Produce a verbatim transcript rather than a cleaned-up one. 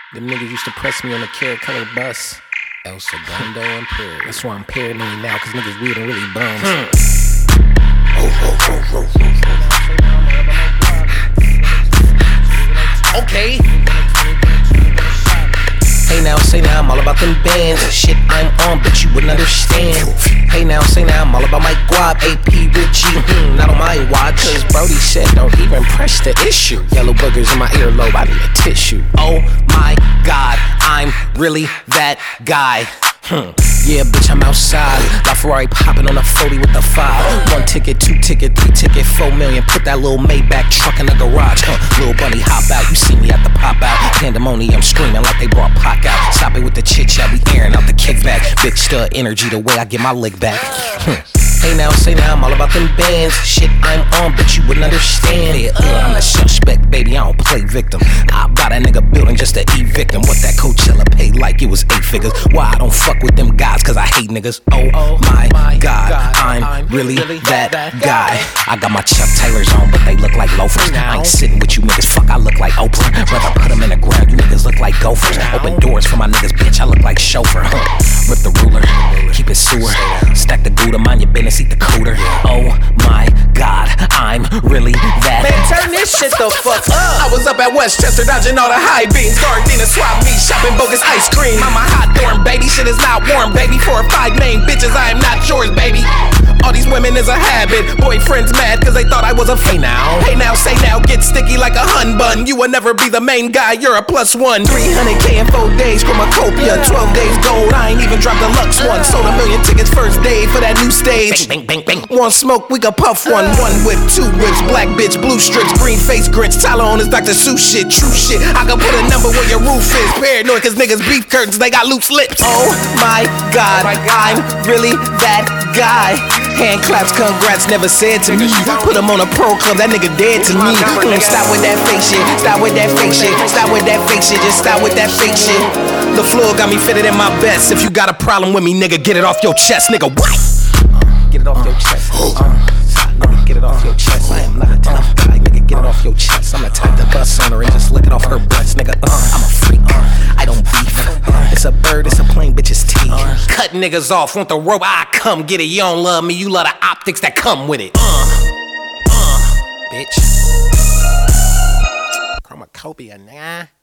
Them niggas used to press me on the carrot colored bus. El Segundo Imperial. That's why I'm paranoid now, cause niggas weird and really bums. Hmm. Oh, oh, oh, oh, oh. Okay. Hey now, say now, I'm all about them bands. Shit I'm on, but you wouldn't understand. Hey now, say now, I'm all about my guap. A P Richie, hmm, not on my watch. Cause Brody said don't even press the issue. Yellow boogers in my earlobe, I need a tissue. Oh my God, I'm really that guy. Hmm. Yeah, bitch, I'm outside. La Ferrari popping on a forty with the five. One ticket, two ticket, three ticket, four million. Put that little Maybach truck in the garage. Huh. Little bunny hop out, you see me at the pop out. Pandemonium screaming like they brought Pac out. Stop it with the chit chat, we airing out the kickback. Big stud energy, the way I get my lick back. Hmm. Hey now, say now, I'm all about them bands. Shit I'm on, but you wouldn't understand. Yeah, uh, I'm a suspect, baby, I don't play victim. I buy that nigga building just to eat victim. What that Coachella paid like it was eight figures. Why I don't fuck with them guys, cause I hate niggas. Oh, oh my, my God, God, I'm, I'm really, really that, that guy. guy. I got my Chuck Taylors on, but they look like loafers. Now. I ain't sitting with you niggas, fuck, I look like Oprah. Rather put them in the ground, you niggas look like gophers. Now. Open doors for my niggas, bitch, I look like chauffeur. Huh. Rip the ruler, keep it sewer. Stack the Gouda, mind your business, eat the cooter. Oh my God, I'm really that. Man, turn this shit the fuck up. I was up at Westchester dodging all the high beams. Gardena swap me, shopping bogus ice cream. Mama hot dorm, baby, shit is not warm, baby. Four or five main bitches, I am not yours, baby. All these women is a habit. Boyfriends mad cause they thought I was a f- Hey now, hey now, say now, get sticky like a hun bun. You will never be the main guy, you're a plus one. three hundred K in four days, Chromacopia. twelve days gold, I ain't even dropped the Lux one. Sold a million tickets first day for that new stage. Bang, bang, bang, bang. One smoke, we can puff one. One whip, two whips, black bitch, blue strips, green face grits. Tyler on his Doctor Seuss shit, true shit. I can put a number where your roof is. Paranoid cause niggas beef curtains, they got loose lips. Oh my God, I'm really that guy. Hand claps, congrats, never said to me. Put him on a pro club, that nigga dead to me. Mm, stop with that fake shit, stop with that fake shit, stop with that fake shit, just stop with that fake shit. The floor got me fitted in my best. If you got a problem with me, nigga, get it off your chest, nigga. What? Uh, get it off your chest. Uh, nigga, get it off your chest. I am not a tough guy, nigga. Get it off your chest. I'm the type to bust on her and just lick it off her breast, nigga. Uh, I'm a freak. Uh, I don't beef. Uh, it's a bird, it's a plain bitch's teeth. Uh, cut niggas off, want the rope? I come get it. You don't love me, you love the optics that come with it. Uh, uh, bitch. Chromacopia, nigga.